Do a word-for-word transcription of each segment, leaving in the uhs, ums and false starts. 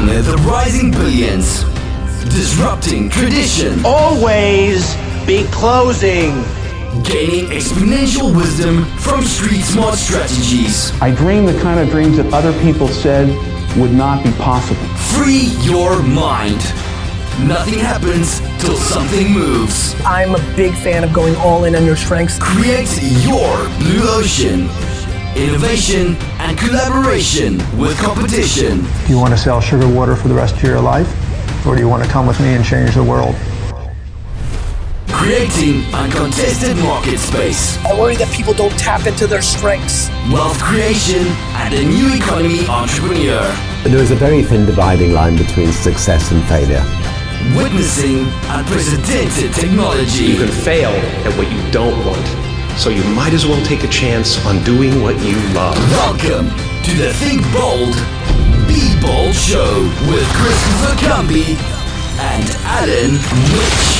Building the rising billions. Disrupting tradition. Always be closing. Gaining exponential wisdom from street smart strategies. I dream the kind of dreams that other people said would not be possible. Free your mind. Nothing happens till something moves. I'm a big fan of going all in on your strengths. Create your blue ocean. Innovation and collaboration with competition. Do you want to sell sugar water for the rest of your life? Or do you want to come with me and change the world? Creating uncontested market space. I worry that people don't tap into their strengths. Wealth creation and a new economy entrepreneur. There is a very thin dividing line between success and failure. Witnessing unprecedented technology. You can fail at what you don't want, so you might as well take a chance on doing what you love. Welcome to the Think Bold, Be Bold Show with Christopher Cumby and Alan Witch.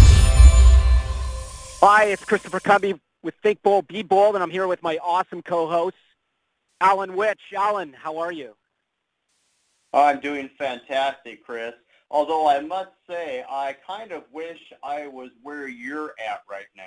Hi, it's Christopher Cumby with Think Bold, Be Bold, and I'm here with my awesome co-host, Alan Witch. Alan, how are you? Oh, I'm doing fantastic, Chris. Although I must say, I kind of wish I was where you're at right now.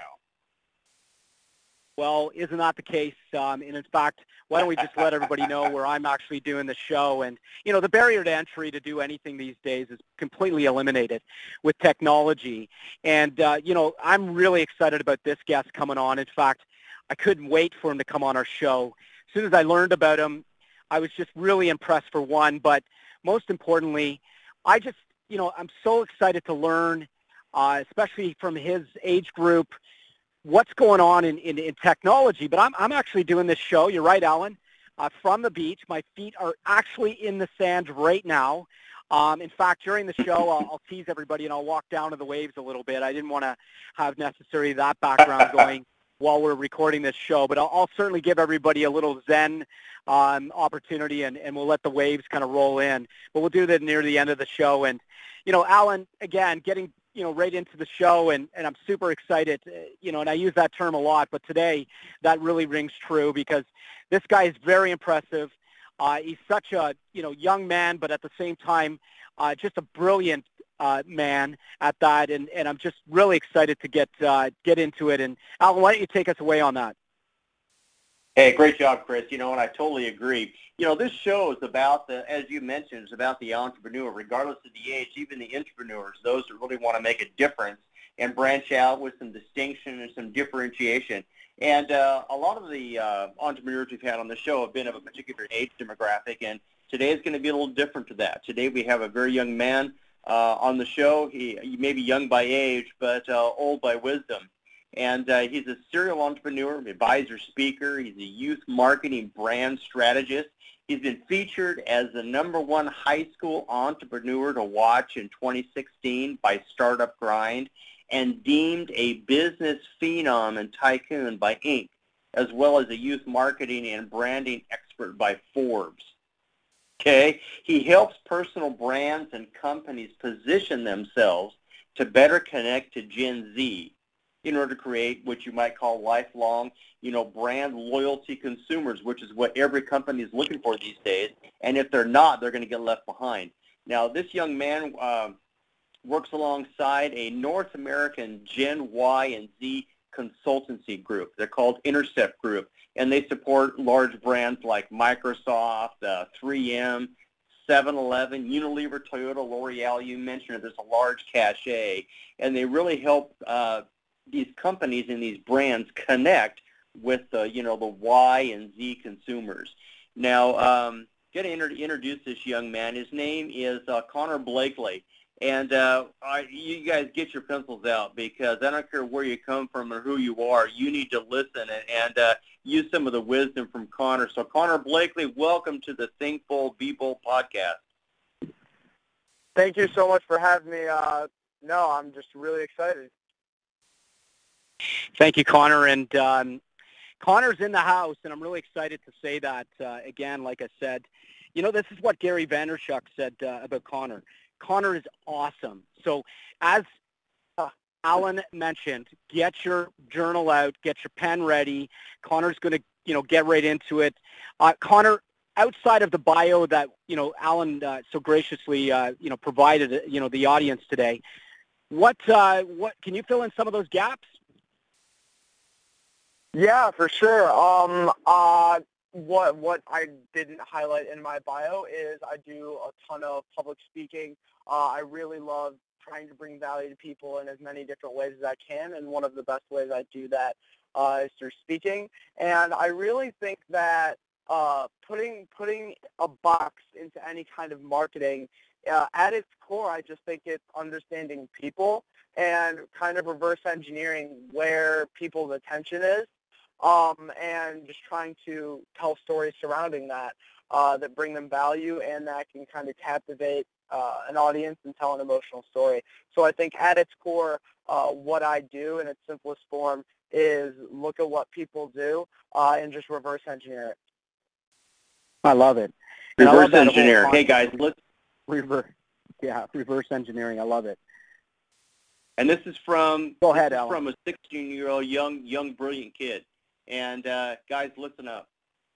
Well, isn't that the case? Um, and in fact, why don't we just let everybody know where I'm actually doing the show? And, you know, the barrier to entry to do anything these days is completely eliminated with technology. And, uh, you know, I'm really excited about this guest coming on. In fact, I couldn't wait for him to come on our show. As soon as I learned about him, I was just really impressed, for one. But most importantly, I just, you know, I'm so excited to learn, uh, especially from his age group, what's going on in, in, in technology. But I'm, I'm actually doing this show, you're right, Alan, uh, from the beach. My feet are actually in the sand right now. Um, in fact, during the show, I'll, I'll tease everybody and I'll walk down to the waves a little bit. I didn't want to have necessarily that background going while we're recording this show, but I'll, I'll certainly give everybody a little zen um, opportunity, and, and we'll let the waves kind of roll in. But we'll do that near the end of the show. And, you know, Alan, again, getting, you know, right into the show, and, and I'm super excited, uh, you know, and I use that term a lot, but today that really rings true because this guy is very impressive. Uh, he's such a, you know, young man, but at the same time, uh, just a brilliant uh, man at that, and, and I'm just really excited to get uh, get into it. And Alan, why don't you take us away on that? Hey, great job, Chris. You know, and I totally agree. You know, this show is about the, as you mentioned, it's about the entrepreneur, regardless of the age, even the entrepreneurs, those that really want to make a difference and branch out with some distinction and some differentiation. And uh, a lot of the uh, entrepreneurs we've had on the show have been of a particular age demographic, and today is going to be a little different to that. Today we have a very young man uh, on the show. He, he may be young by age, but uh, old by wisdom. And uh, he's a serial entrepreneur, advisor, speaker. He's a youth marketing brand strategist. He's been featured as the number one high school entrepreneur to watch in twenty sixteen by Startup Grind, and deemed a business phenom and tycoon by Inc, as well as a youth marketing and branding expert by Forbes. Okay, he helps personal brands and companies position themselves to better connect to Gen Z in order to create what you might call lifelong, you know, brand loyalty consumers, which is what every company is looking for these days. And if they're not, they're going to get left behind. Now, this young man uh, works alongside a North American Gen Y and Z consultancy group. They're called Intercept Group, and they support large brands like Microsoft, uh, three M, seven eleven, Unilever, Toyota, L'Oreal. You mentioned it. There's a large cachet, and they really help uh, these companies and these brands connect with the, you know, the Y and Z consumers. Now, um, going to inter- introduce this young man. His name is uh, Connor Blakely. And uh, I, you guys get your pencils out, because I don't care where you come from or who you are, you need to listen and, and uh, use some of the wisdom from Connor. So Connor Blakely, welcome to the Think Bold, Be Bold podcast. Thank you so much for having me. Uh, no, I'm just really excited. Thank you, Connor. And um, Connor's in the house, and I'm really excited to say that. Uh, again, like I said, you know, this is what Gary Vaynerchuk said uh, about Connor. Connor is awesome. So as uh, Alan mentioned, get your journal out, get your pen ready. Connor's going to, you know, get right into it. Uh, Connor, outside of the bio that, you know, Alan uh, so graciously, uh, you know, provided, you know, the audience today, what, uh, what, can you fill in some of those gaps? Yeah, for sure. Um, uh, what what I didn't highlight in my bio is I do a ton of public speaking. Uh, I really love trying to bring value to people in as many different ways as I can, and one of the best ways I do that uh, is through speaking. And I really think that uh, putting putting a box into any kind of marketing, uh, at its core, I just think it's understanding people and kind of reverse engineering where people's attention is. Um, and just trying to tell stories surrounding that uh, that bring them value and that can kind of captivate uh, an audience and tell an emotional story. So I think at its core, uh, what I do in its simplest form is look at what people do uh, and just reverse engineer it. I love it. And reverse engineer. Hey guys, let's reverse. Yeah, reverse engineering. I love it. And this is from Go ahead, this is Alan. from a sixteen-year-old young, young, brilliant kid. And uh, guys, listen up.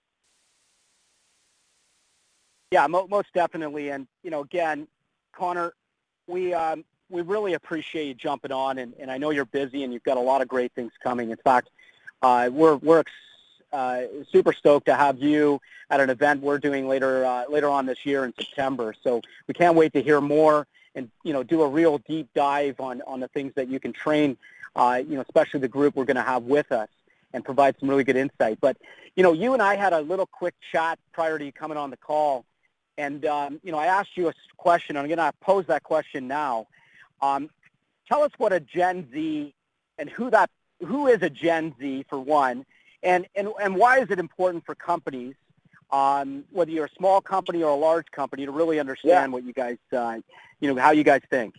Yeah, mo- most definitely. And you know, again, Connor, we um, we really appreciate you jumping on, and, and I know you're busy and you've got a lot of great things coming. In fact, uh, we're we're ex- uh, super stoked to have you at an event we're doing later uh, later on this year in September. So we can't wait to hear more and you know do a real deep dive on on the things that you can train. Uh, you know, especially the group we're going to have with us, and provide some really good insight. But, you know, you and I had a little quick chat prior to you coming on the call, and, um, you know, I asked you a question. I'm going to pose that question now. Um, tell us what a Gen Z and who that who is a Gen Z, for one, and, and, and why is it important for companies, um, whether you're a small company or a large company, to really understand Yeah. what you guys, uh, you know, how you guys think?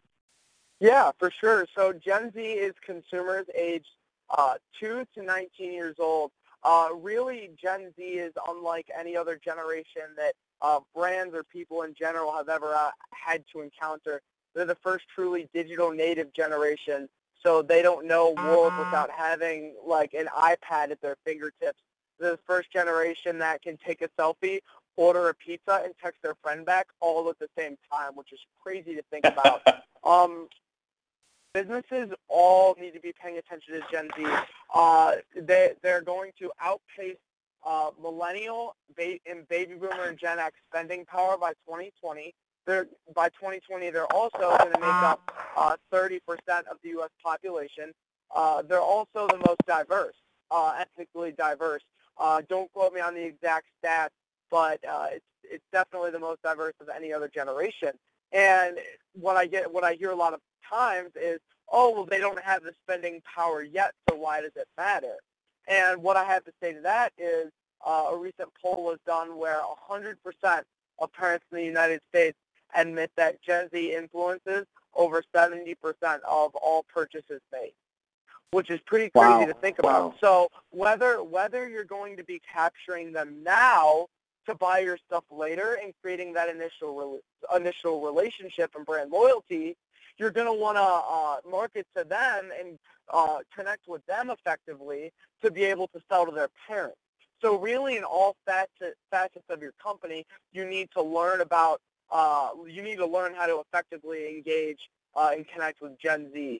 Yeah, for sure. So Gen Z is consumers aged uh, two to nineteen years old. Uh, really, Gen Z is unlike any other generation that uh, brands or people in general have ever uh, had to encounter. They're the first truly digital native generation, so they don't know a world without having like an iPad at their fingertips. They're the first generation that can take a selfie, order a pizza, and text their friend back all at the same time, which is crazy to think about. um, Businesses all need to be paying attention to Gen Z. Uh, they, they're going to outpace uh, millennial ba- and baby boomer and Gen X spending power by twenty twenty. They're, by twenty twenty, they're also going to make up uh, thirty percent of the U S population. Uh, they're also the most diverse, uh, ethnically diverse. Uh, don't quote me on the exact stats, but uh, it's, it's definitely the most diverse of any other generation. And what I get, what I hear a lot of times is, oh, well, they don't have the spending power yet, so why does it matter? And what I have to say to that is uh, a recent poll was done where one hundred percent of parents in the United States admit that Gen Z influences over seventy percent of all purchases made, which is pretty crazy Wow. to think Wow. about. So whether whether you're going to be capturing them now to buy your stuff later and creating that initial re- initial relationship and brand loyalty, you're going to want to uh, market to them and uh, connect with them effectively to be able to sell to their parents. So really, in all facets, facets of your company, you need to learn about, uh, you need to learn how to effectively engage uh, and connect with Gen Z.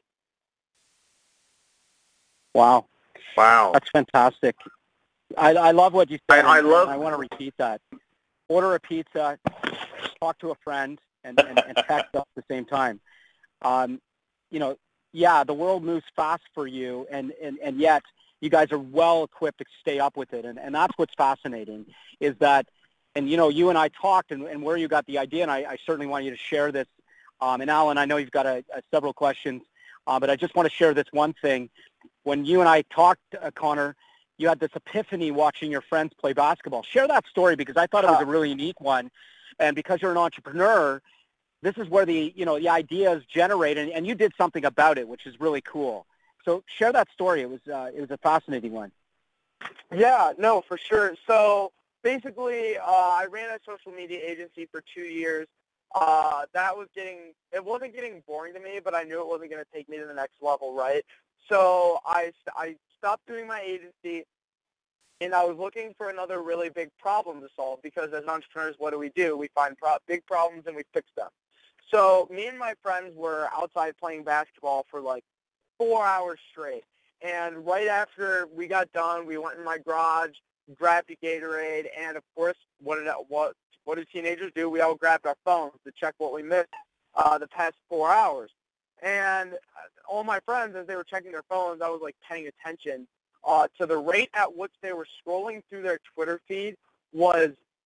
Wow. Wow. That's fantastic. I, I love what you said. I, I and, love. and I want to repeat that. Order a pizza, talk to a friend, and, and, and text at the same time. Um, you know, yeah, the world moves fast for you, and, and, and yet you guys are well equipped to stay up with it. And, and that's what's fascinating is that, and, you know, you and I talked and, and where you got the idea, and I, I certainly want you to share this. Um, and, Alan, I know you've got a, a several questions, uh, but I just want to share this one thing. When you and I talked, uh, Connor, you had this epiphany watching your friends play basketball. Share that story because I thought it was a really unique one. And because you're an entrepreneur, this is where the, you know, the ideas generate, and, and you did something about it, which is really cool. So share that story. It was, uh, it was a fascinating one. Yeah, no, for sure. So basically, uh, I ran a social media agency for two years. Uh, that was getting, it wasn't getting boring to me, but I knew it wasn't going to take me to the next level, right? So I, I stopped doing my agency, and I was looking for another really big problem to solve because as entrepreneurs, what do we do? We find pro- big problems and we fix them. So me and my friends were outside playing basketball for like four hours straight. And right after we got done, we went in my garage, grabbed a Gatorade, and of course, what did what what do teenagers do? We all grabbed our phones to check what we missed uh, the past four hours. And all my friends, as they were checking their phones, I was like paying attention uh, to the rate at which they were scrolling through their Twitter feed was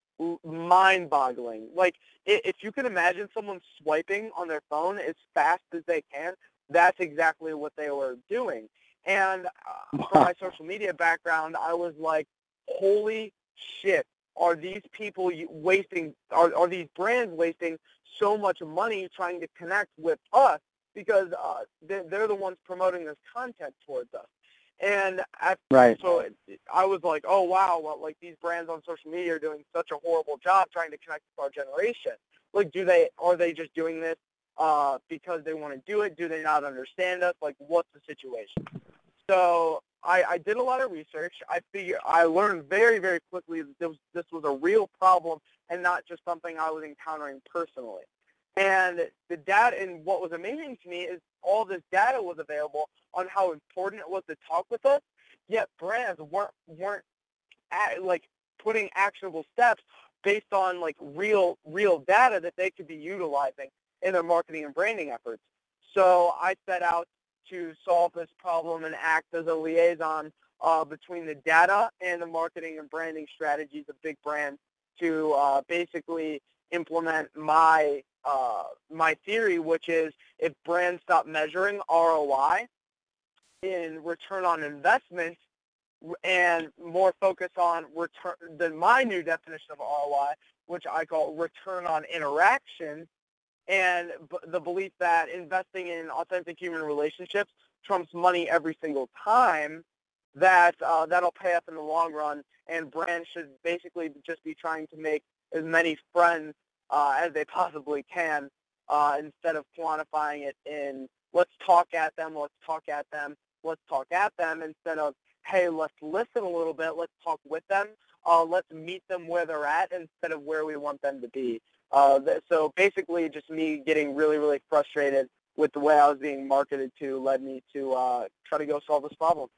mind-boggling. Like, if you can imagine someone swiping on their phone as fast as they can, that's exactly what they were doing. And uh, from my social media background, I was like, holy shit, are these people wasting, are, are these brands wasting so much money trying to connect with us because uh, they're, they're the ones promoting this content towards us. And at, right. so it, I was like, oh, wow, well, like these brands on social media are doing such a horrible job trying to connect with our generation. Like, do they, are they just doing this uh, because they want to do it? Do they not understand us? Like, what's the situation? So I, I did a lot of research. I figure I learned very, very quickly that this was, this was a real problem and not just something I was encountering personally. And the data, and what was amazing to me is all this data was available on how important it was to talk with us, yet brands weren't weren't at, like putting actionable steps based on like real real data that they could be utilizing in their marketing and branding efforts. So I set out to solve this problem and act as a liaison uh, between the data and the marketing and branding strategies of big brands to uh, basically implement my uh, my theory, which is if brands stop measuring R O I in return on investment and more focus on return than my new definition of R O I, which I call return on interaction, and b- the belief that investing in authentic human relationships trumps money every single time, that uh, that'll pay off in the long run, and brands should basically just be trying to make as many friends uh, as they possibly can uh, instead of quantifying it in let's talk at them, let's talk at them, let's talk at them, instead of, hey, let's listen a little bit, let's talk with them, uh, let's meet them where they're at instead of where we want them to be. Uh, th- so basically just me getting really, really frustrated with the way I was being marketed to led me to uh, try to go solve this problem.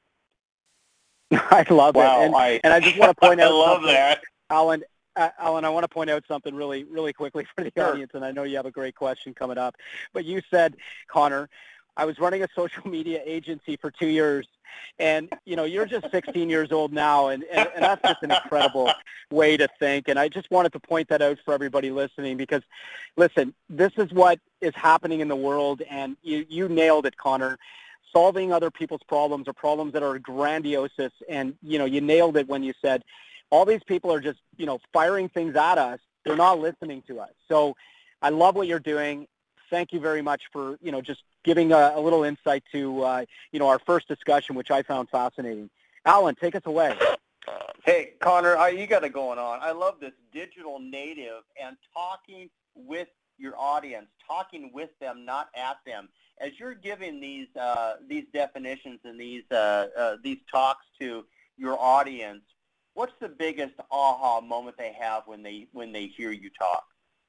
I love wow, it. And I, and I just want to point out I love something, that. Alan, uh, Alan, I want to point out something really, really quickly for the Sure. audience, and I know you have a great question coming up. But you said, Connor, I was running a social media agency for two years, and, you know, you're just sixteen years old now, and, and, and that's just an incredible way to think. And I just wanted to point that out for everybody listening because, listen, this is what is happening in the world, and you, you nailed it, Connor. Solving other people's problems or problems that are grandiose, and, you know, you nailed it when you said all these people are just, you know, firing things at us. They're not listening to us. So I love what you're doing. Thank you very much for, you know, just giving a, a little insight to, uh, you know, our first discussion, which I found fascinating. Alan, take us away. Hey, Connor, I, you got it going on. I love this digital native and talking with your audience, talking with them, not at them. As you're giving these uh, these definitions and these uh, uh, these talks to your audience, what's the biggest aha moment they have when they when they hear you talk?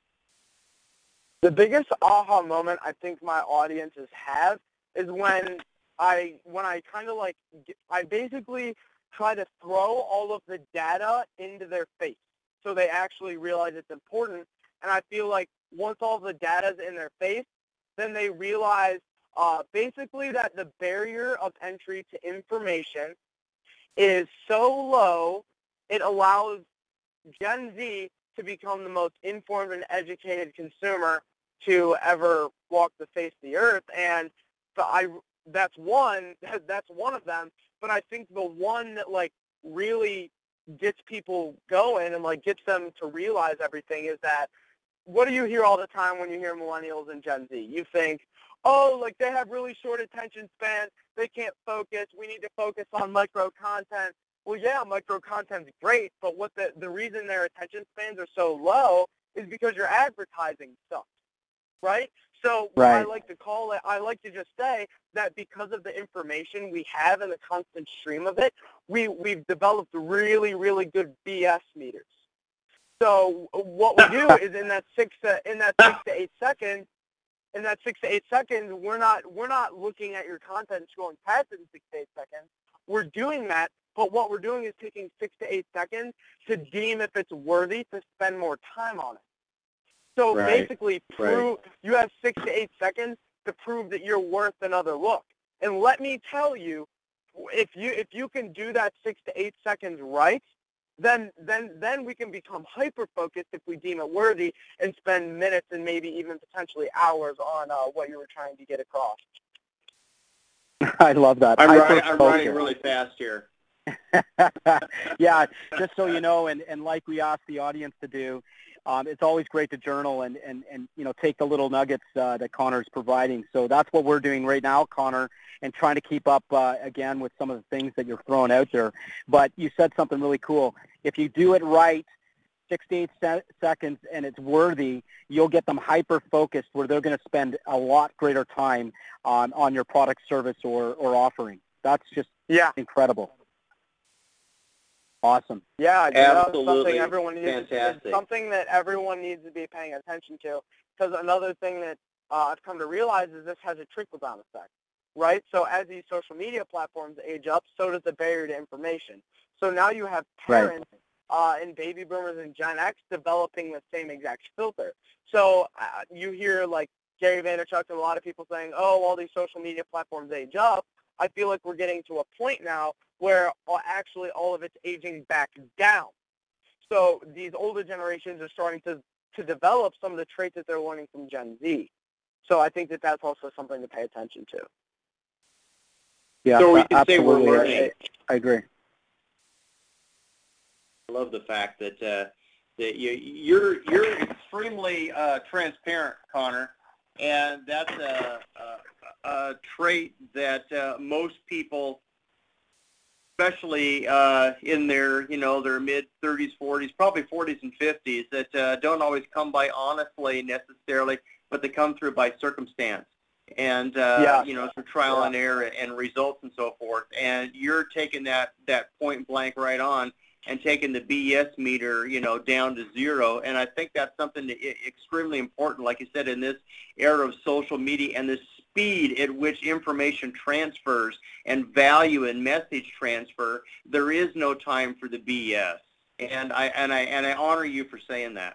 The biggest aha moment I think my audiences have is when I when I kind of like I basically try to throw all of the data into their face so they actually realize it's important. And I feel like once all the data's in their face, then they realize uh, basically that the barrier of entry to information is so low, it allows Gen Z to become the most informed and educated consumer to ever walk the face of the earth. And so I, that's one, that's one of them. But I think the one that like really gets people going and like gets them to realize everything is that, what do you hear all the time when you hear millennials and Gen Z? You think, oh, like they have really short attention spans, they can't focus, we need to focus on micro content. Well, yeah, micro content's great, but what the, the reason their attention spans are so low is because your advertising sucks. right? So what I like to call it, I like to just say that because of the information we have and the constant stream of it, we, we've developed really, really good B S meters. So what we do is in that six to, in that six to eight seconds, in that six to eight seconds, we're not we're not looking at your content scrolling past it in six to eight seconds. We're doing that, but what we're doing is taking six to eight seconds to deem if it's worthy to spend more time on it. So Right. basically, prove Right. you have six to eight seconds to prove that you're worth another look. And let me tell you, if you if you can do that six to eight seconds right, then then then we can become hyper focused if we deem it worthy and spend minutes and maybe even potentially hours on uh, what you were trying to get across. I love that. I'm, Hyper writing, I'm focus. writing really fast here. Yeah, just so you know, and, and like we asked the audience to do, um, it's always great to journal and, and, and you know, take the little nuggets uh, that Connor's providing. So that's what we're doing right now, Connor, and trying to keep up, uh, again, with some of the things that you're throwing out there. But you said something really cool. If you do it right, six to eight se- seconds, and it's worthy, you'll get them hyper-focused where they're going to spend a lot greater time on, on your product, service, or, or offering. That's just yeah. incredible. Awesome. Yeah, absolutely. Something everyone needs, Fantastic. It's something that everyone needs to be paying attention to. Because another thing that uh, I've come to realize is this has a trickle-down effect, right? So as these social media platforms age up, so does the barrier to information. So now you have parents right. uh, and baby boomers and Gen X developing the same exact filter. So uh, you hear like Gary Vaynerchuk and a lot of people saying, oh, all these social media platforms age up. I feel like we're getting to a point now where actually all of it's aging back down. So these older generations are starting to, to develop some of the traits that they're learning from Gen Z. So I think that that's also something to pay attention to. Yeah, so we can absolutely. say we're learning. I, I agree. I love the fact that uh, that you, you're you're extremely uh, transparent, Connor, and that's a, a, a trait that uh, most people, especially uh, in their, you know, their mid thirties, forties, probably forties and fifties, that uh, don't always come by honestly necessarily, but they come through by circumstance and, uh, yeah. you know, through trial yeah. and error and results and so forth. And you're taking that, that point blank right on and taking the B S meter, you know, down to zero. And I think that's something that is extremely important, like you said, in this era of social media and the speed at which information transfers and value and message transfer. There is no time for the B S. And I and I and I honor you for saying that.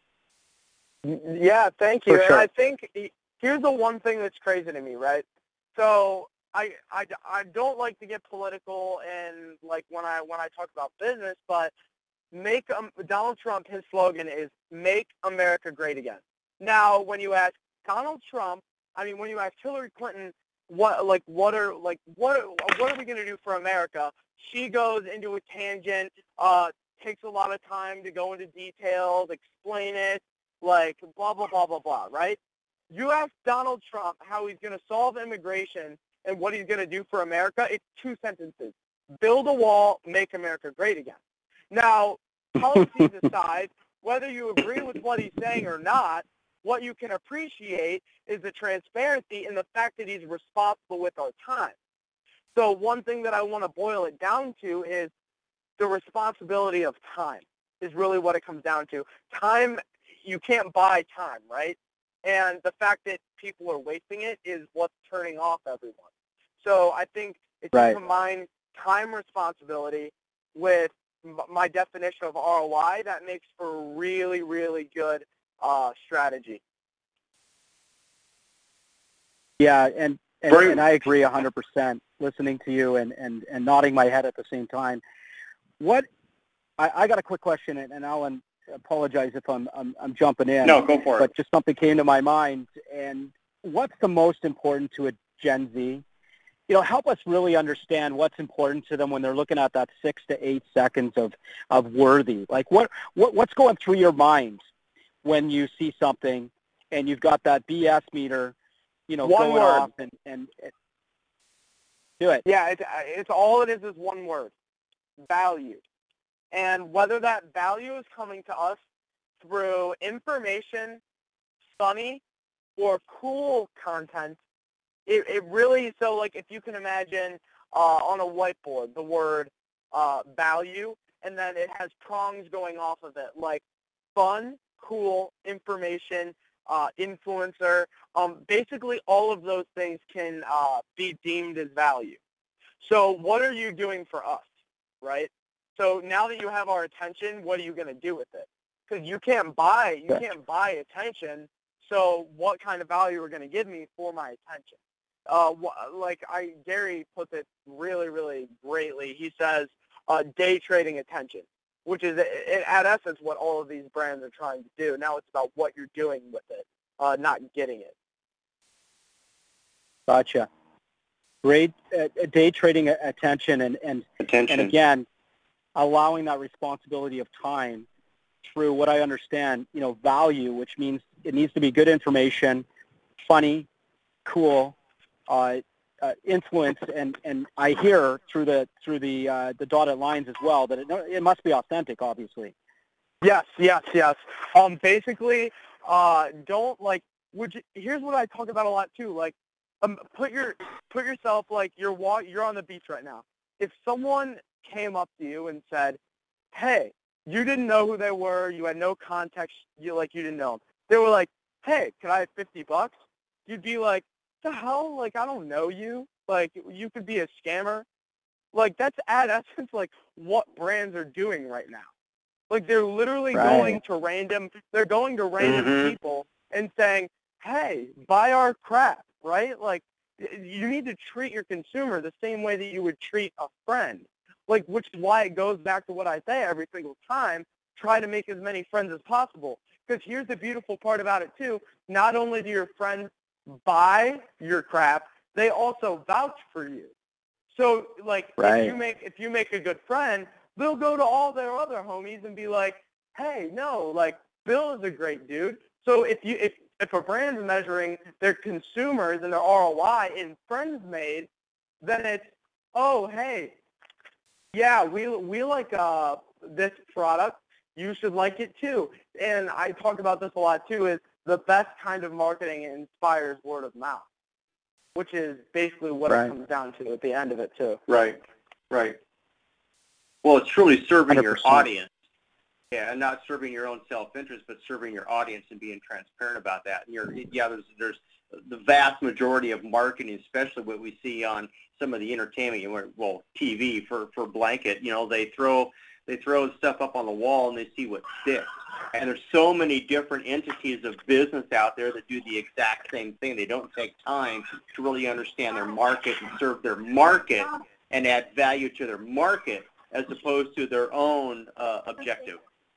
Yeah, thank you. For and sure. I think here's the one thing that's crazy to me, right? So I, I, I don't like to get political and like when I when I talk about business, but make um, Donald Trump, his slogan is "Make America Great Again." Now, when you ask Donald Trump, I mean, when you ask Hillary Clinton, what like what are like what what are we going to do for America? She goes into a tangent, uh, takes a lot of time to go into details, explain it, like blah blah blah blah blah, right? You ask Donald Trump how he's going to solve immigration and what he's going to do for America, it's two sentences. Build a wall, make America great again. Now, policies aside, whether you agree with what he's saying or not, what you can appreciate is the transparency and the fact that he's responsible with our time. So one thing that I want to boil it down to is the responsibility of time is really what it comes down to. Time, you can't buy time, right? And the fact that people are wasting it is what's turning off everyone. So I think if right. you combine time responsibility with m- my definition of R O I, that makes for a really, really good uh, strategy. Yeah, and, and, and I agree one hundred percent listening to you and, and, and nodding my head at the same time. What I, I got a quick question, and, and Alan, apologize if I'm, I'm I'm jumping in. No, go for it. But just something came to my mind. And what's the most important to a Gen Z? You know, help us really understand what's important to them when they're looking at that six to eight seconds of, of worthy. Like, what, what what's going through your mind when you see something and you've got that B S meter, you know, one going word. off and, and, and do it. Yeah, it's, it's all it is is one word, value. And whether that value is coming to us through information, funny, or cool content, it, it really, so like if you can imagine uh, on a whiteboard the word uh, value, and then it has prongs going off of it, like fun, cool, information, uh, influencer. Um, basically, all of those things can uh, be deemed as value. So what are you doing for us, right? So now that you have our attention, what are you going to do with it? Because you can't buy, you can't buy attention. So what kind of value are going to give me for my attention? Uh, like I, Gary puts it really, really greatly. He says, uh, day trading attention, which is at essence what all of these brands are trying to do. Now it's about what you're doing with it, uh, not getting it. Gotcha. Great uh, day trading attention and, and, attention. and again, allowing that responsibility of time through what I understand, you know, value, which means it needs to be good information, funny, cool, uh, uh, influence, and, and I hear through the through the uh, the dotted lines as well that it, it must be authentic, obviously. Yes, yes, yes. Um, basically, uh, don't like. Would you, here's what I talk about a lot too. Like, um, put your put yourself like you're walk, you're on the beach right now. If someone came up to you and said, "Hey," you didn't know who they were, you had no context, you like you didn't know them. They were like, "Hey, can I have fifty bucks?" You'd be like, "The hell? Like, I don't know you. Like, you could be a scammer." Like, that's at essence like what brands are doing right now. Like, they're literally right. going to random, they're going to random mm-hmm. people and saying, "Hey, buy our crap," right? Like, you need to treat your consumer the same way that you would treat a friend. Like, which is why it goes back to what I say every single time, try to make as many friends as possible. Because here's the beautiful part about it, too. Not only do your friends buy your crap, they also vouch for you. So, like, right. if you make if you make a good friend, they'll go to all their other homies and be like, "Hey, no, like, Bill is a great dude." So if you if, if a brand's measuring their consumers and their R O I in friends made, then it's, "Oh, hey, yeah, we we like uh, this product. You should like it too." And I talk about this a lot too. Is the best kind of marketing inspires word of mouth, which is basically what right. it comes down to at the end of it too. Right, right. Well, it's truly serving one hundred percent. your audience. Yeah, and not serving your own self-interest, but serving your audience and being transparent about that. And you're, yeah, there's, there's the vast majority of marketing, especially what we see on some of the entertainment, well, T V for, for blanket, you know, they throw they throw stuff up on the wall and they see what sticks. And there's so many different entities of business out there that do the exact same thing. They don't take time to really understand their market and serve their market and add value to their market as opposed to their own uh, objective.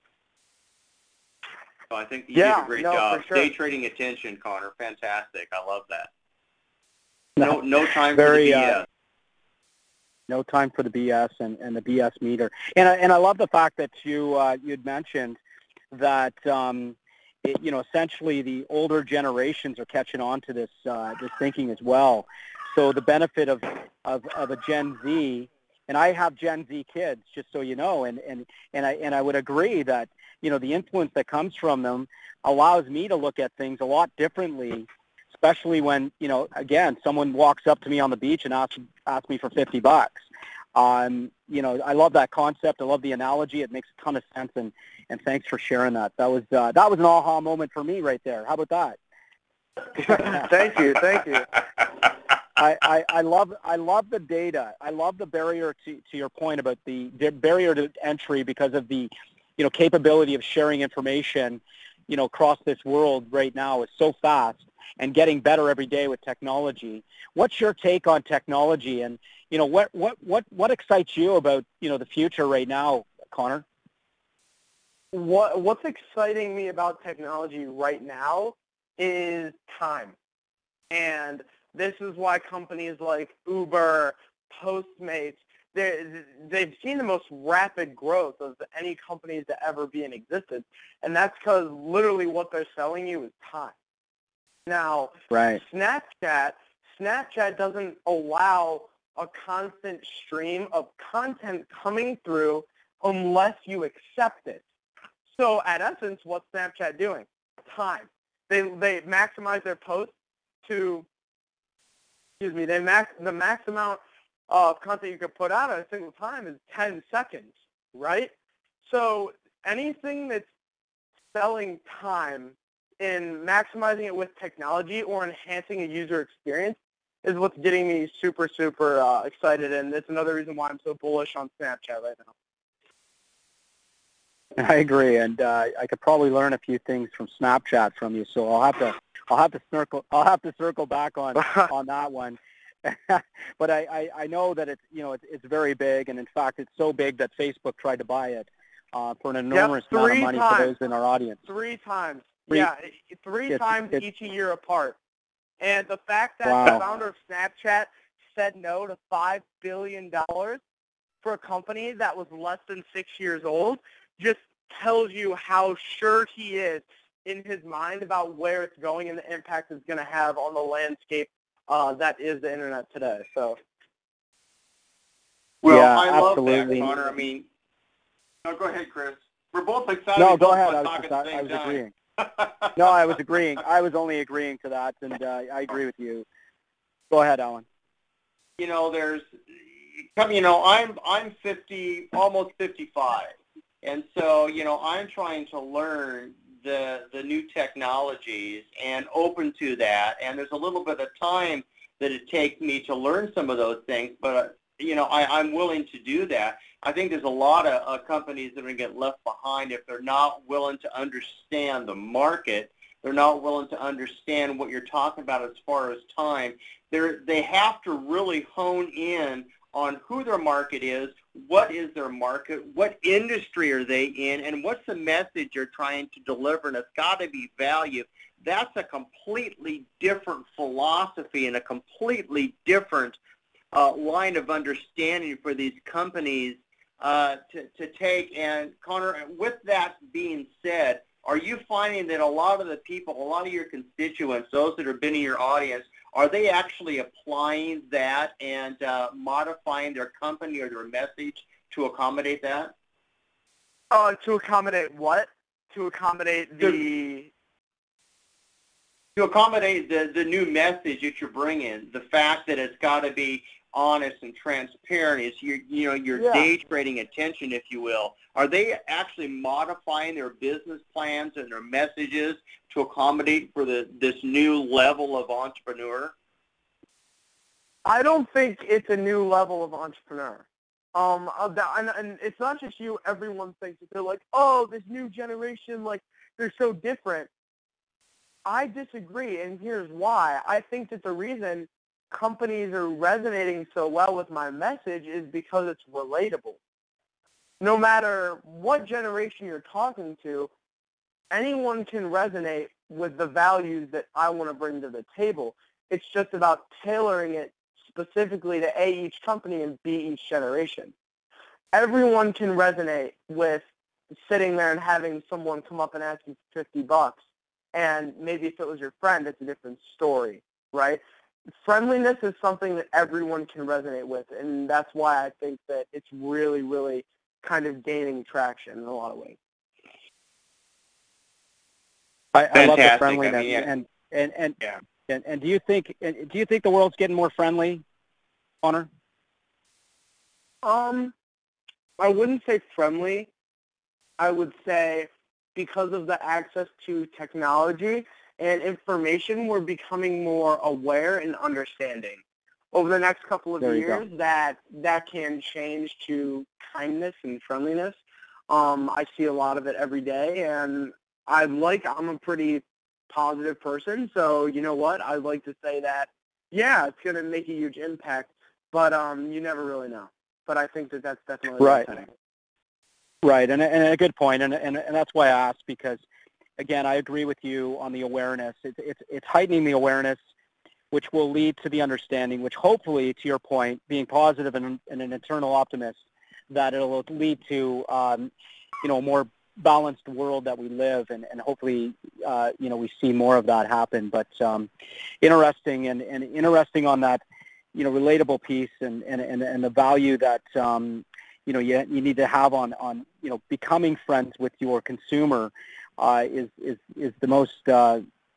So I think you yeah, did a great no, job. for sure. Day trading attention, Connor. Fantastic. I love that. No, no time Very, for the B S. Uh, no time for the B S and, and the B S meter. And I, and I love the fact that you uh, you'd mentioned that um, it, you know essentially the older generations are catching on to this uh, this thinking as well. So the benefit of, of of a Gen Z, and I have Gen Z kids, just so you know, and and and I and I would agree that you know the influence that comes from them allows me to look at things a lot differently. Especially when, you know, again, someone walks up to me on the beach and asks, asks me for fifty bucks. Um, you know, I love that concept. I love the analogy. It makes a ton of sense, and, and thanks for sharing that. That was uh, that was an aha moment for me right there. How about that? Thank you, thank you. I, I, I love I love the data. I love the barrier to, to your point about the, the barrier to entry because of the, you know, capability of sharing information, you know, across this world right now is so fast and getting better every day with technology. What's your take on technology, and you know what what what what excites you about you know the future right now, Connor? What what's exciting me about technology right now is time, and this is why companies like Uber, Postmates, they've seen the most rapid growth of any companies to ever be in existence, and that's because literally what they're selling you is time. Now, right. Snapchat, Snapchat doesn't allow a constant stream of content coming through unless you accept it. So, at essence, what's Snapchat doing? Time. they they maximize their posts to, excuse me, they max the max amount of content you can put out at a single time is ten seconds, right? So anything that's selling time in maximizing it with technology or enhancing a user experience is what's getting me super, super uh, excited, and it's another reason why I'm so bullish on Snapchat right now. I agree, and uh, I could probably learn a few things from Snapchat from you. So I'll have to, I'll have to circle, I'll have to circle back on on that one. But I, I, I know that it's, you know, it's, it's very big, and in fact, it's so big that Facebook tried to buy it uh, for an enormous yep, amount of money times. for those in our audience. Three times, three, yeah, three it's, times it's, each a year apart. And the fact that wow. the founder of Snapchat said no to five billion dollars for a company that was less than six years old just tells you how sure he is in his mind about where it's going and the impact it's going to have on the landscape uh, that is the internet today. So, well, yeah, I love absolutely. that, Connor. I mean, no, go ahead, Chris. We're both excited. No, we go both ahead. I want was, to talk just, at the I, I same was time. agreeing. No, I was agreeing. I was only agreeing to that, and uh, I agree with you. Go ahead, Alan. You know, there's, you know, I'm I'm fifty, almost fifty-five, and so you know, I'm trying to learn the the new technologies and open to that. And there's a little bit of time that it takes me to learn some of those things, but you know, I, I'm willing to do that. I think there's a lot of uh, companies that are going to get left behind if they're not willing to understand the market. They're not willing to understand what you're talking about as far as time. They're, they have to really hone in on who their market is, what is their market, what industry are they in, and what's the message you're trying to deliver, and it's got to be value. That's a completely different philosophy and a completely different uh, line of understanding for these companies uh, to, to take. And Connor, with that being said, are you finding that a lot of the people, a lot of your constituents, those that have been in your audience, are they actually applying that and uh, modifying their company or their message to accommodate that? Uh, to accommodate what? To accommodate the... To accommodate the, the new message that you're bringing, the fact that it's got to be honest and transparent, is you're, you know, you're yeah. day trading attention, if you will. Are they actually modifying their business plans and their messages to accommodate for the this new level of entrepreneur? I don't think it's a new level of entrepreneur. Um, and, and it's not just you. Everyone thinks that they're like, oh, this new generation, like, they're so different. I disagree, and here's why. I think that the reason companies are resonating so well with my message is because it's relatable. No matter what generation you're talking to, anyone can resonate with the values that I want to bring to the table. It's just about tailoring it specifically to A, each company, and B, each generation. Everyone can resonate with sitting there and having someone come up and ask you for fifty bucks. And maybe if it was your friend, it's a different story, right? Friendliness is something that everyone can resonate with, and that's why I think that it's really, really kind of gaining traction in a lot of ways. I, I love the friendliness, I mean, yeah. and and and, yeah. and and do you think do you think the world's getting more friendly, Connor? Um, I wouldn't say friendly. I would say because of the access to technology and information, we're becoming more aware and understanding. Over the next couple of There you years, go. that that can change to kindness and friendliness. Um, I see a lot of it every day, and I like. I'm a pretty positive person, so you know what? I like to say that, yeah, it's going to make a huge impact, but um, you never really know. But I think that that's definitely right. happening. Right, and, and a good point, and, and and that's why I asked, because, again, I agree with you on the awareness. It's it's, it's heightening the awareness, which will lead to the understanding, which hopefully, to your point, being positive and, and an eternal optimist, that it'll lead to, um, you know, a more balanced world that we live, and, and hopefully, uh, you know, we see more of that happen. But um, interesting, and, and interesting on that, you know, relatable piece, and, and, and, and the value that, um, you know, you, you need to have on, on, you know, becoming friends with your consumer uh, is, is, is the most, uh,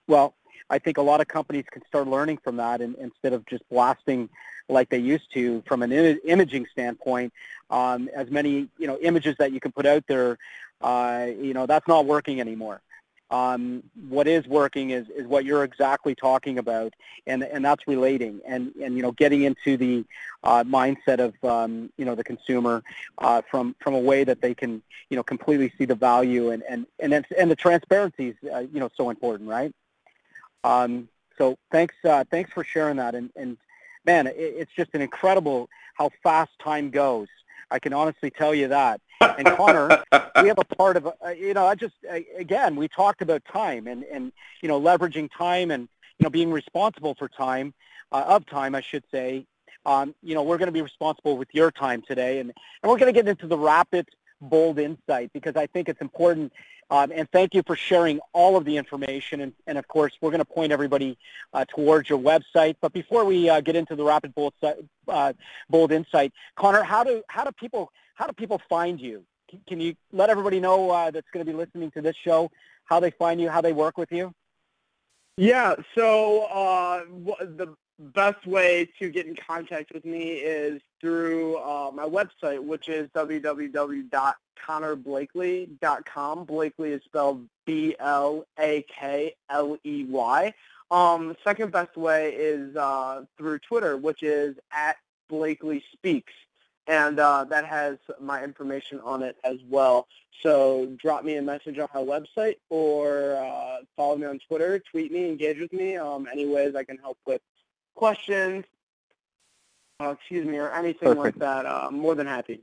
well, I think a lot of companies can start learning from that, and instead of just blasting like they used to from an Im- imaging standpoint, um, as many, you know, images that you can put out there, uh, you know, that's not working anymore. Um, what is working is, is what you're exactly talking about, and and that's relating, and, and you know, getting into the uh, mindset of um, you know, the consumer uh, from from a way that they can, you know, completely see the value, and and and it's, and the transparency is uh, you know, so important, right? Um, so thanks uh, thanks for sharing that, and and man, it, it's just an incredible how fast time goes. I can honestly tell you that. And Connor, we have a part of, uh, you know, I just, uh, again, we talked about time and, and, you know, leveraging time and, you know, being responsible for time, uh, of time, I should say. Um, you know, we're going to be responsible with your time today. And, and we're going to get into the rapid, bold insight, because I think it's important. Um, and thank you for sharing all of the information. And, and of course, we're going to point everybody uh, towards your website. But before we uh, get into the rapid, bold, uh, bold insight, Connor, how do how do people how do people find you? Can, can you let everybody know uh, that's going to be listening to this show how they find you, how they work with you? Yeah. So uh, the best way to get in contact with me is through uh, my website, which is w w w dot connor blakely dot com. Blakely is spelled B L A K L E Y. Um, the second best way is uh, through Twitter, which is at Blakely Speaks, and uh, that has my information on it as well. So drop me a message on my website, or uh, follow me on Twitter, tweet me, engage with me. Um, any ways I can help with questions, uh, excuse me, or anything Perfect. like that, uh, I'm more than happy.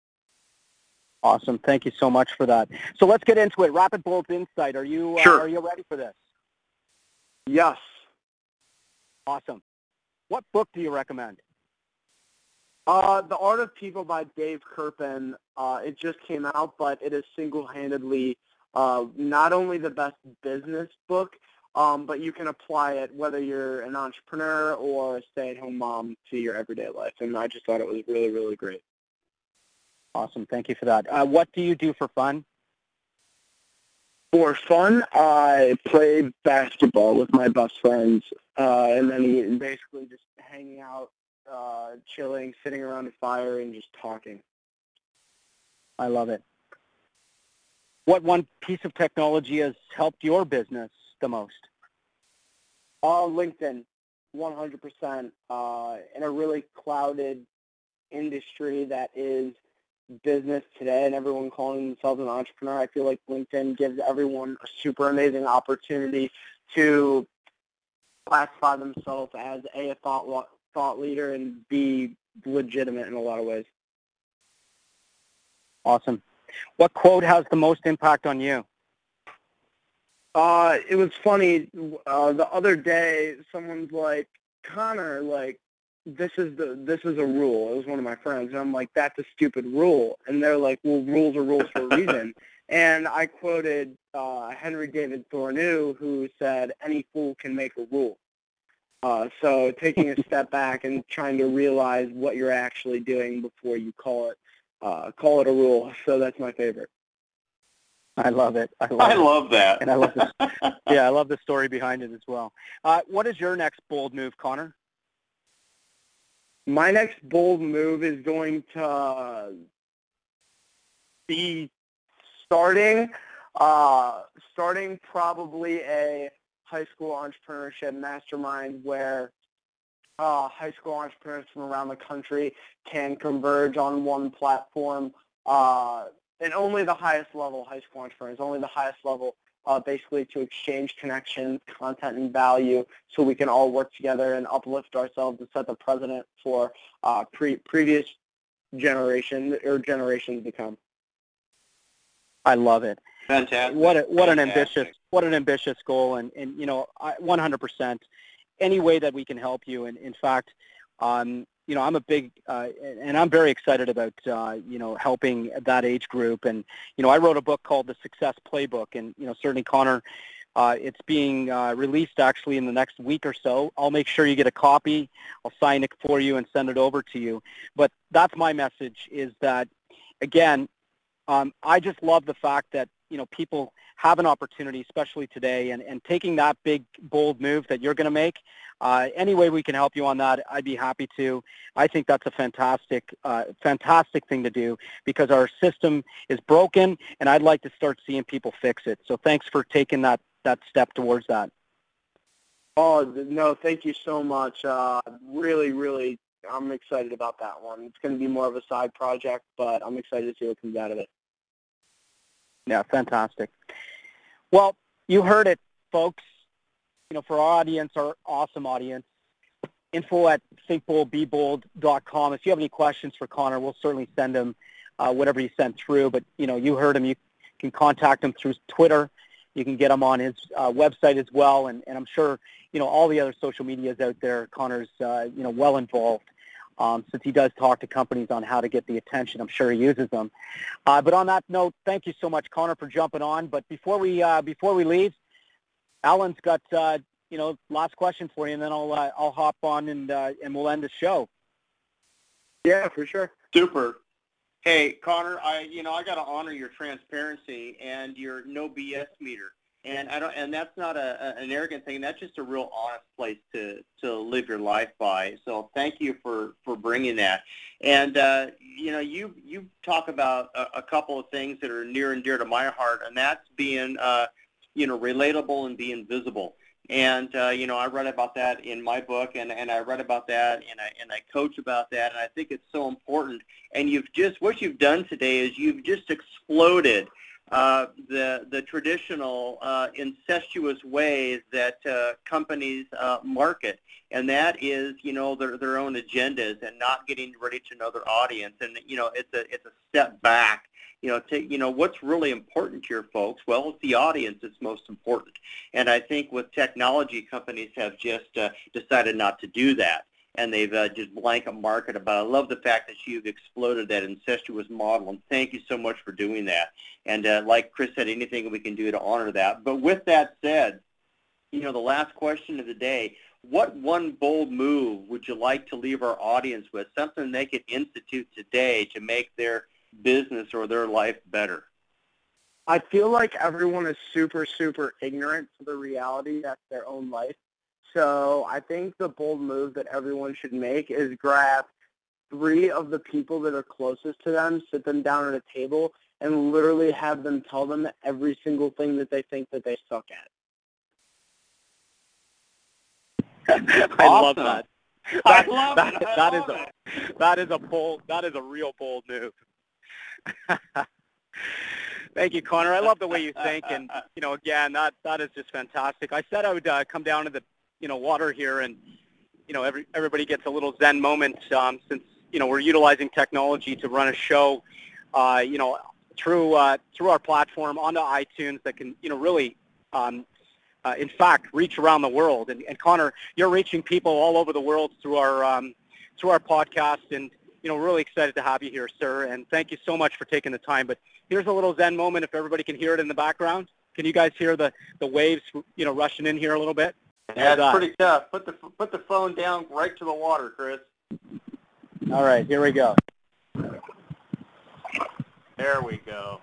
Awesome. Thank you so much for that. So let's get into it. Rapid Bold Insight. Are you uh, Sure. Are you ready for this? Yes. Awesome. What book do you recommend? Uh, The Art of People by Dave Kerpen. Uh, it just came out, but it is single-handedly uh, not only the best business book, um, but you can apply it whether you're an entrepreneur or a stay-at-home mom to your everyday life. And I just thought it was really, really great. Awesome. Thank you for that. Uh, what do you do for fun? For fun, I play basketball with my best friends, uh, and then basically just hanging out, uh, chilling, sitting around a fire, and just talking. I love it. What one piece of technology has helped your business the most? Uh, LinkedIn, one hundred percent. Uh, in a really clouded industry that is business today and everyone calling themselves an entrepreneur, I feel like LinkedIn gives everyone a super amazing opportunity to classify themselves as a thought thought leader and be legitimate in a lot of ways. Awesome. What quote has the most impact on you? Uh, it was funny. Uh, the other day, someone's like, Connor, like, this is the this is a rule. It was one of my friends, and I'm like, that's a stupid rule. And they're like, well, rules are rules for a reason. And I quoted uh, Henry David Thoreau, who said, any fool can make a rule. Uh, so taking a step back and trying to realize what you're actually doing before you call it uh, call it a rule. So that's my favorite. I love it. I love, I it. love that. And I love this. Yeah, I love the story behind it as well. Uh, what is your next bold move, Connor? My next bold move is going to be starting, uh, starting probably a high school entrepreneurship mastermind where uh, high school entrepreneurs from around the country can converge on one platform, uh, and only the highest level high school entrepreneurs, only the highest level, uh, basically to exchange connections, content, and value, so we can all work together and uplift ourselves and set the precedent for uh, pre- previous generation or generations to come. I love it. Fantastic. What a, what Fantastic. an ambitious what an ambitious goal, and and you know, I, one hundred percent. Any way that we can help you, and in fact, um, you know, I'm a big uh, and I'm very excited about uh, you know, helping that age group. And you know, I wrote a book called The Success Playbook, and you know, certainly Connor, uh, it's being uh, released actually in the next week or so. I'll make sure you get a copy. I'll sign it for you and send it over to you. But that's my message: is that again, um, I just love the fact that you know, people have an opportunity, especially today, and, and taking that big, bold move that you're going to make. Uh, any way we can help you on that, I'd be happy to. I think that's a fantastic, uh, fantastic thing to do because our system is broken, and I'd like to start seeing people fix it. So thanks for taking that, that step towards that. Oh, no, thank you so much. Uh, really, really, I'm excited about that one. It's going to be more of a side project, but I'm excited to see what comes out of it. Yeah, fantastic. Well, you heard it, folks. You know, for our audience, our awesome audience, info at think bold be bold dot com. If you have any questions for Connor, we'll certainly send him uh, whatever he sent through. But, you know, you heard him. You can contact him through Twitter. You can get him on his uh, website as well. And, and I'm sure, you know, all the other social medias out there, Connor's, uh, you know, well involved. Um, since he does talk to companies on how to get the attention. I'm sure he uses them. Uh, but on that note, thank you so much, Connor, for jumping on. But before we uh, before we leave, Alan's got uh, you know last question for you, and then I'll uh, I'll hop on and uh, and we'll end the show. Yeah, for sure. Super. Hey, Connor, I you know I got to honor your transparency and your no B S meter. And I don't, and that's not a, a, an arrogant thing. That's just a real honest place to, to live your life by. So thank you for, for bringing that. And uh, you know, you you talk about a, a couple of things that are near and dear to my heart, and that's being uh, you know relatable and being visible. And uh, you know, I read about that in my book, and, and I read about that, and I and I coach about that, and I think it's so important. And you've just what you've done today is you've just exploded Uh, the the traditional uh, incestuous ways that uh, companies uh, market, and that is you know their their own agendas and not getting ready to know their audience. And you know it's a it's a step back. You know, to, you know what's really important here, folks. Well, it's the audience that's most important. And I think with technology, companies have just uh, decided not to do that. And they've uh, just blanket market about it. I love the fact that you've exploded that incestuous model, and thank you so much for doing that. And uh, like Chris said, anything we can do to honor that. But with that said, you know, the last question of the day, what one bold move would you like to leave our audience with, something they could institute today to make their business or their life better? I feel like everyone is super, super ignorant to the reality that's their own life. So I think the bold move that everyone should make is grab three of the people that are closest to them, sit them down at a table, and literally have them tell them every single thing that they think that they suck at. I awesome. love that. I that, love that, it. I that love is a it. that is a bold that is a real bold move. Thank you, Connor. I love the way you think, and you know, again, that that is just fantastic. I said I would uh, come down to the you know water here, and you know, every everybody gets a little Zen moment um, since you know we're utilizing technology to run a show, uh, you know, through uh, through our platform onto iTunes that can you know really, um, uh, in fact, reach around the world. And, and Connor, you're reaching people all over the world through our um, through our podcast, and you know, really excited to have you here, sir. And thank you so much for taking the time. But here's a little Zen moment if everybody can hear it in the background. Can you guys hear the, the waves, you know, rushing in here a little bit? Yeah, it's pretty tough. Put the put the phone down right to the water, Chris. All right, here we go. There we go.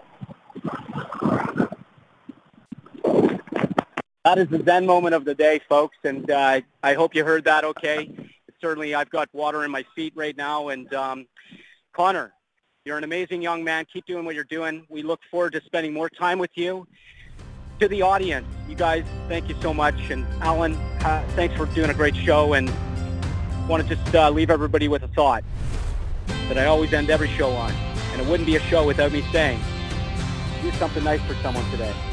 That is the Zen moment of the day, folks, and uh, I hope you heard that okay. Certainly, I've got water in my feet right now, and um, Connor, you're an amazing young man. Keep doing what you're doing. We look forward to spending more time with you. To the audience, you guys, thank you so much. And Alan, uh, thanks for doing a great show. And want to just uh, leave everybody with a thought that I always end every show on. And it wouldn't be a show without me saying, do something nice for someone today.